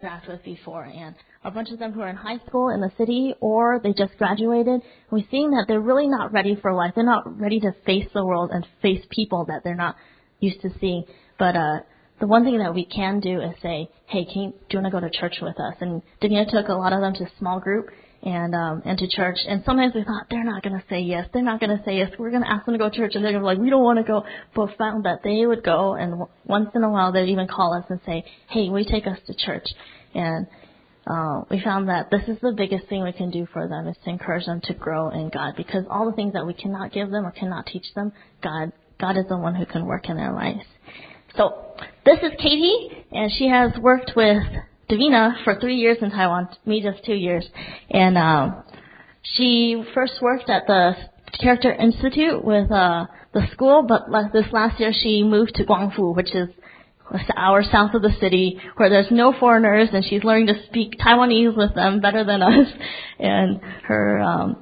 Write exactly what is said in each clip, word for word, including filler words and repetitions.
interact with before, and a bunch of them who are in high school in the city or they just graduated. We're seeing that they're really not ready for life. They're not ready to face the world and face people that they're not used to seeing. But uh, the one thing that we can do is say, hey, can you, do you want to go to church with us? And Davina took a lot of them to small group and um, and to church. And sometimes we thought, they're not going to say yes. They're not going to say yes. We're going to ask them to go to church. And they're going to be like, we don't want to go. But found that they would go. And w- once in a while, they'd even call us and say, hey, will you take us to church? And uh, we found that this is the biggest thing we can do for them is to encourage them to grow in God. Because all the things that we cannot give them or cannot teach them, God, God is the one who can work in their lives. So this is Katie, and she has worked with Davina for three years in Taiwan, me just two years. And um, she first worked at the Character Institute with uh, the school, but this last year she moved to Guangfu, which is an hour south of the city, where there's no foreigners, and she's learning to speak Taiwanese with them better than us. And her, um,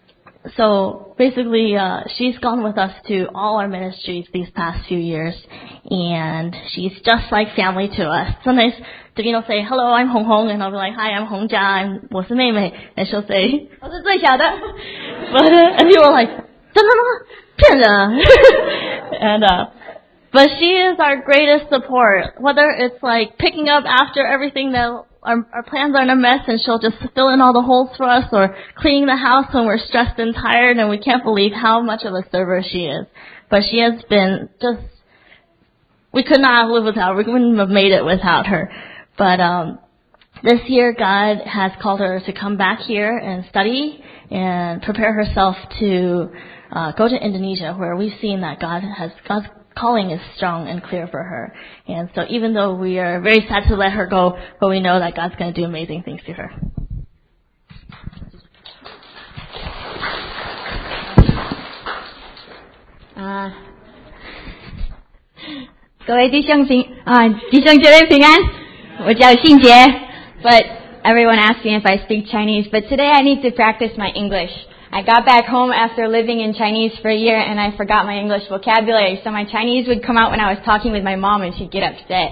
so basically, uh, she's gone with us to all our ministries these past few years, and she's just like family to us. Sometimes Davina will say, hello, I'm Hong Hong, and I'll be like, hi, I'm Hong Jia, I'm 我是妹妹, and she'll say, 我是最小的. But, uh, and people are like, 真的吗?骗人. And, uh, but she is our greatest support, whether it's like picking up after everything that our, our plans are in a mess and she'll just fill in all the holes for us, or cleaning the house when we're stressed and tired and we can't believe how much of a server she is. But she has been just, we could not have lived without her. We wouldn't have made it without her. But um, this year God has called her to come back here and study and prepare herself to uh, go to Indonesia, where we've seen that God has God's calling is strong and clear for her. And so even though we are very sad to let her go, but we know that God's going to do amazing things through her. 啊，各位弟兄平啊，弟兄姐妹平安。我叫信杰 but everyone asks me if I speak Chinese. But today I need to practice my English. I got back home after living in Chinese for a year, and I forgot my English vocabulary, so my Chinese would come out when I was talking with my mom, and she'd get upset.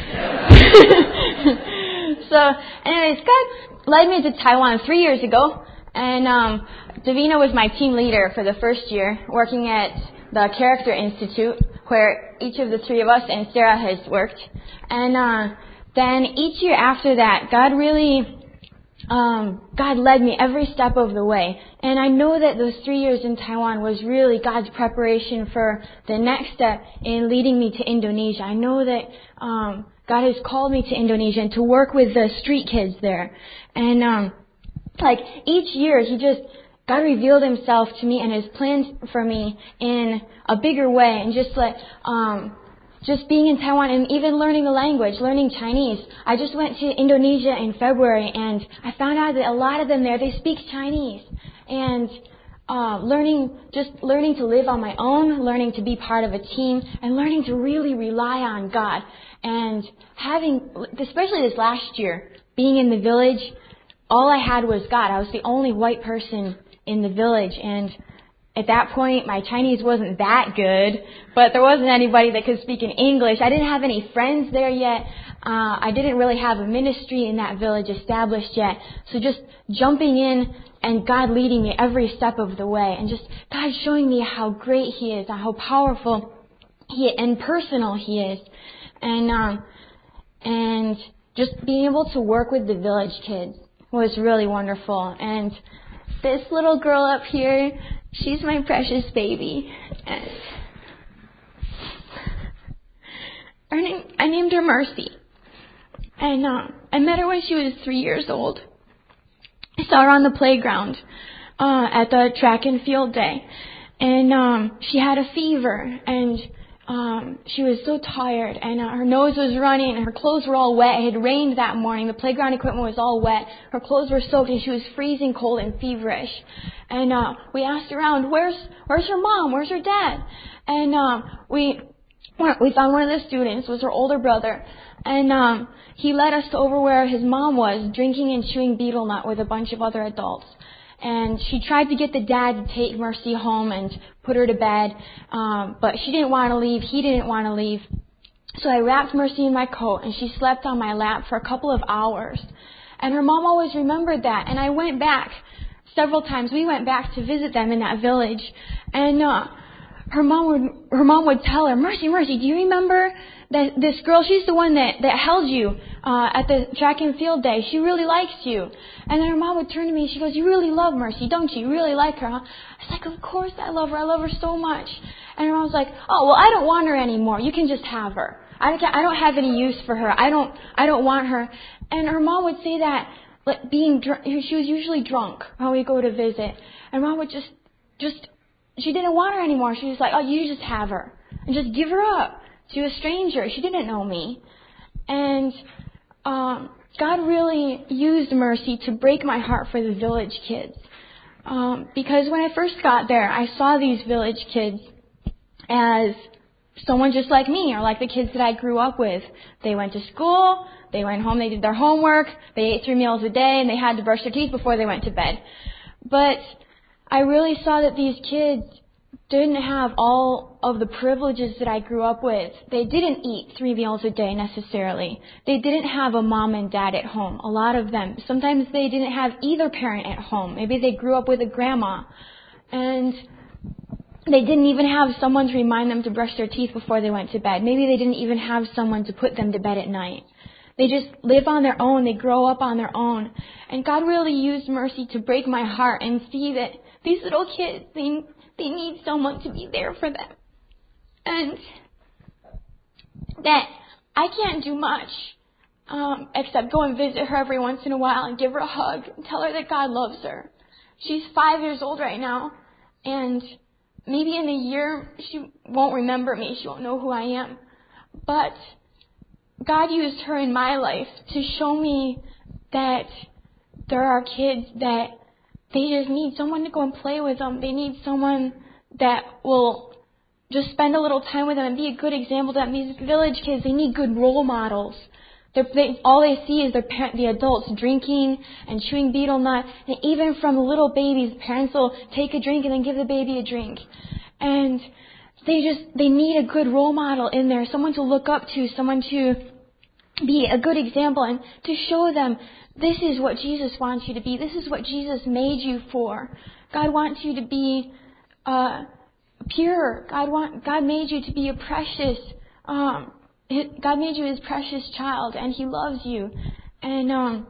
So, anyways, God led me to Taiwan three years ago, and um, Davina was my team leader for the first year, working at the Character Institute, where each of the three of us and Sarah has worked. And uh, then each year after that, God really... Um, God led me every step of the way. And I know that those three years in Taiwan was really God's preparation for the next step in leading me to Indonesia. I know that um, God has called me to Indonesia and to work with the street kids there. And um, like each year, He just, God revealed Himself to me and His plans for me in a bigger way. And just like... Um, Just being in Taiwan and even learning the language, learning Chinese. I just went to Indonesia in February, and I found out that a lot of them there, they speak Chinese. And uh, learning, just learning to live on my own, learning to be part of a team, and learning to really rely on God. And having, especially this last year, being in the village, all I had was God. I was the only white person in the village, and at that point, my Chinese wasn't that good, but there wasn't anybody that could speak in English. I didn't have any friends there yet. Uh, I didn't really have a ministry in that village established yet. So just jumping in and God leading me every step of the way, and just God showing me how great He is, and how powerful He and personal He is, and um, and just being able to work with the village kids was really wonderful. And this little girl up here, she's my precious baby. And her name, I named her Mercy. And uh, I met her when she was three years old. I saw her on the playground uh, at the track and field day. And um, she had a fever, and um, she was so tired, and uh, her nose was running, and her clothes were all wet. It had rained that morning. The playground equipment was all wet. Her clothes were soaked, and she was freezing cold and feverish. And uh, we asked around, where's where's her mom? Where's her dad? And um, we we found one of the students, was her older brother, and um, he led us to over where his mom was, drinking and chewing betel nut with a bunch of other adults. And she tried to get the dad to take Mercy home and put her to bed, um, but she didn't want to leave. He didn't want to leave. So I wrapped Mercy in my coat, and she slept on my lap for a couple of hours. And her mom always remembered that. And I went back several times. We went back to visit them in that village. And uh, her mom would her mom would tell her, Mercy, Mercy, do you remember that this girl? She's the one that, that held you uh, at the track and field day. She really likes you. And then her mom would turn to me and she goes, you really love Mercy, don't you? You really like her, huh? I was like, of course I love her. I love her so much. And her mom was like, oh, well, I don't want her anymore. You can just have her. I don't, I don't have any use for her. I don't, I don't want her. And her mom would say that, like being, dr- she was usually drunk when we go to visit. And mom would just, just, she didn't want her anymore. She was like, oh, you just have her and just give her up to a stranger. She didn't know me. And um, God really used Mercy to break my heart for the village kids. Um, because when I first got there, I saw these village kids as someone just like me, or like the kids that I grew up with. They went to school, they went home, they did their homework, they ate three meals a day, and they had to brush their teeth before they went to bed. But I really saw that these kids didn't have all of the privileges that I grew up with. They didn't eat three meals a day necessarily. They didn't have a mom and dad at home, a lot of them. Sometimes they didn't have either parent at home. Maybe they grew up with a grandma. And they didn't even have someone to remind them to brush their teeth before they went to bed. Maybe they didn't even have someone to put them to bed at night. They just live on their own. They grow up on their own. And God really used Mercy to break my heart and see that these little kids, they, they need someone to be there for them. And that I can't do much um, except go and visit her every once in a while and give her a hug and tell her that God loves her. She's five years old right now, and maybe in a year she won't remember me. She won't know who I am. But God used her in my life to show me that there are kids that they just need someone to go and play with them. They need someone that will just spend a little time with them and be a good example to them. These village kids, they need good role models. They're, they, all they see is their parent, the adults drinking and chewing betel nut. And even from little babies, parents will take a drink and then give the baby a drink. And they just, they need a good role model in there, someone to look up to, someone to be a good example and to show them this is what Jesus wants you to be. This is what Jesus made you for. God wants you to be uh, pure. God want, God made you to be a precious um God made you His precious child, and He loves you. And um,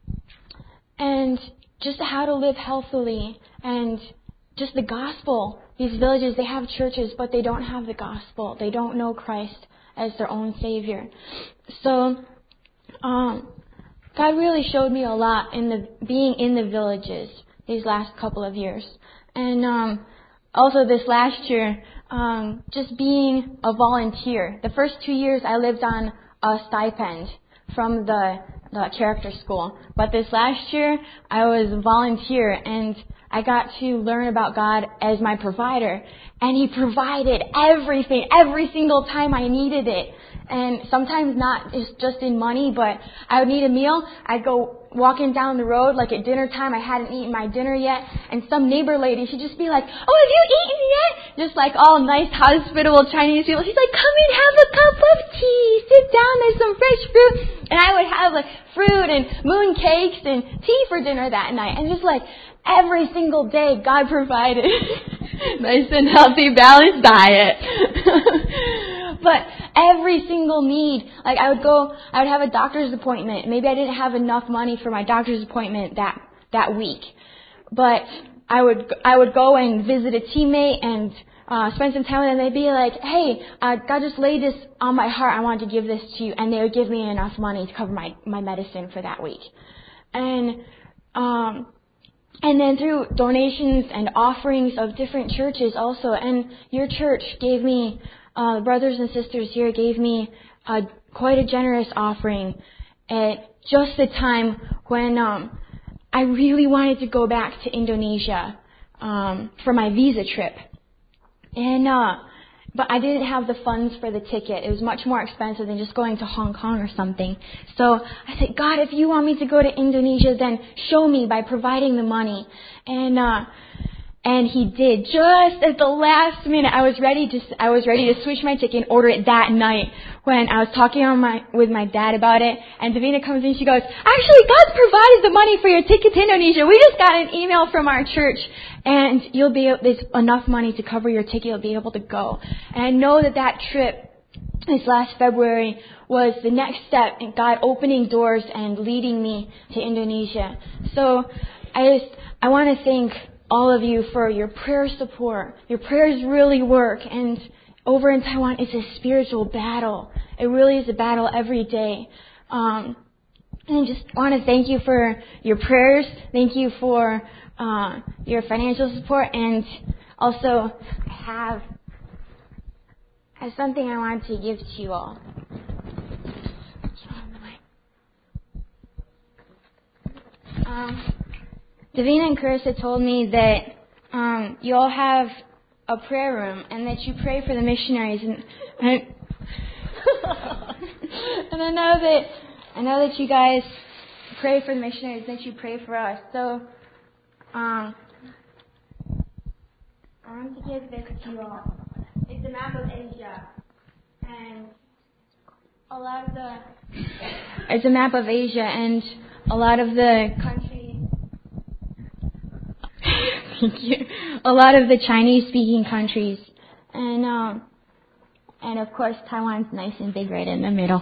and just how to live healthily, and just the gospel. These villages, they have churches, but they don't have the gospel. They don't know Christ as their own Savior. So um, God really showed me a lot in the being in the villages these last couple of years. And um, also this last year, Um, just being a volunteer. The first two years I lived on a stipend from the, the character school. But this last year I was a volunteer and I got to learn about God as my provider. And He provided everything, every single time I needed it. And sometimes not just in money, but I would need a meal. I'd go walking down the road, like at dinner time, I hadn't eaten my dinner yet, and some neighbor lady, she'd just be like, oh, have you eaten yet? Just like all nice, hospitable Chinese people. She's like, come in, have a cup of tea, sit down, there's some fresh fruit. And I would have like fruit and moon cakes and tea for dinner that night. And just like every single day, God provided nice and healthy, balanced diet. But every single need, like I would go, I would have a doctor's appointment. Maybe I didn't have enough money for my doctor's appointment that, that week. But I would, I would go and visit a teammate and uh, spend some time with them. They'd be like, hey, uh, God just laid this on my heart. I wanted to give this to you. And they would give me enough money to cover my, my medicine for that week. And, um, and then through donations and offerings of different churches also. And your church gave me, Uh, brothers and sisters here gave me a, quite a generous offering at just the time when um, I really wanted to go back to Indonesia um, for my visa trip. And uh, but I didn't have the funds for the ticket. It was much more expensive than just going to Hong Kong or something. So I said, God, if you want me to go to Indonesia, then show me by providing the money. And uh, And he did. Just at the last minute, I was ready to I was ready to switch my ticket and order it that night. When I was talking on my with my dad about it, and Davina comes in, she goes, "Actually, God's provided the money for your ticket to Indonesia. We just got an email from our church, and you'll be there's enough money to cover your ticket. You'll be able to go." And I know that that trip this last February was the next step in God opening doors and leading me to Indonesia. So I just I want to thank all of you for your prayer support. Your prayers really work, and over in Taiwan, it's a spiritual battle. It really is a battle every day. Um, and I just want to thank you for your prayers. Thank you for uh, your financial support, and also I have, I have something I want to give to you all. Um, Davina and Carissa told me that um, you all have a prayer room and that you pray for the missionaries, and and, and I know that I know that you guys pray for the missionaries, that you pray for us. So um, I want to give this to you all. It's a map of Asia, and a lot of the it's a map of Asia and a lot of the countries. Thank you. A lot of the Chinese-speaking countries, and um, and of course Taiwan's nice and big right in the middle.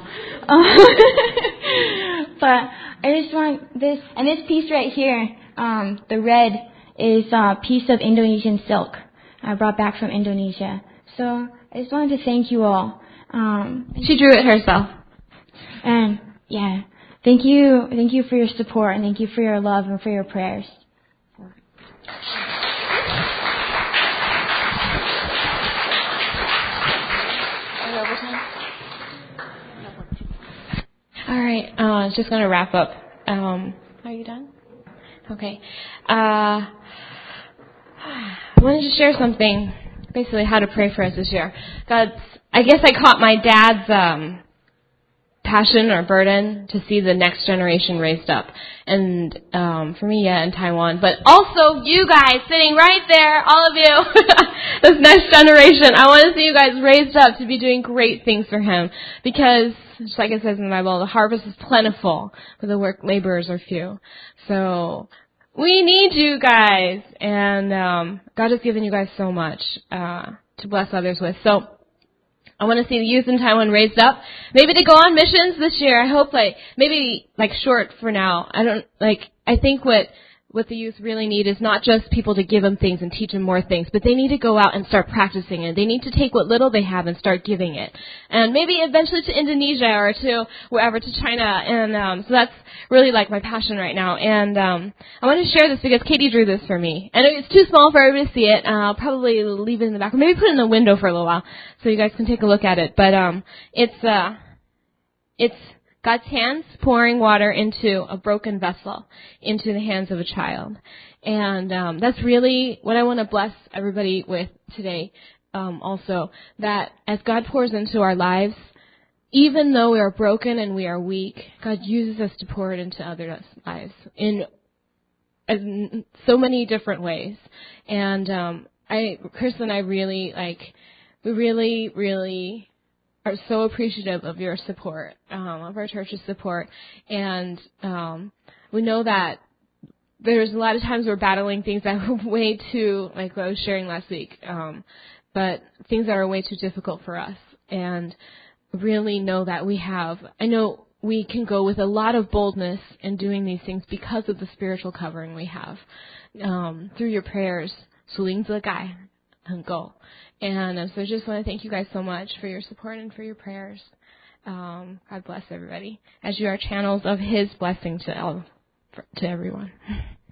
But I just want this, and this piece right here, um, the red, is a piece of Indonesian silk I brought back from Indonesia. So I just wanted to thank you all. Um, she drew it herself, and yeah, thank you, thank you for your support, and thank you for your love and for your prayers. All right, uh, just going to wrap up. Um, are you done? Okay. Uh, I wanted to share something, basically how to pray for us this year. God's, I guess I caught my dad's um, passion or burden to see the next generation raised up. And um, for me, yeah, in Taiwan. But also you guys sitting right there, all of you, this next generation. I want to see you guys raised up to be doing great things for Him. Because, just like it says in the Bible, the harvest is plentiful, but the work laborers are few. So we need you guys. And um, God has given you guys so much uh, to bless others with. So I want to see the youth in Taiwan raised up. Maybe to go on missions this year. I hope like, maybe like short for now. I don't, like, I think what, what the youth really need is not just people to give them things and teach them more things, but they need to go out and start practicing it. They need to take what little they have and start giving it. And maybe eventually to Indonesia or to wherever, to China. And um, so that's really like my passion right now. And um, I want to share this because Katie drew this for me. And it's too small for everybody to see it. Uh, I'll probably leave it in the back, or maybe put it in the window for a little while so you guys can take a look at it. But um, it's uh, it's God's hands pouring water into a broken vessel, into the hands of a child. And um, that's really what I want to bless everybody with today um, also, that as God pours into our lives, even though we are broken and we are weak, God uses us to pour it into others' lives in, in so many different ways. And um, I, Chris and I really, like, we really, really are so appreciative of your support, um, of our church's support. And um, we know that there's a lot of times we're battling things that are way too, like what I was sharing last week, um, but things that are way too difficult for us. And really know that we have, I know we can go with a lot of boldness in doing these things because of the spiritual covering we have. Um, through your prayers, 属灵遮盖很够. And um, so I just want to thank you guys so much for your support and for your prayers. Um, God bless everybody, as you are channels of His blessing to all, to everyone.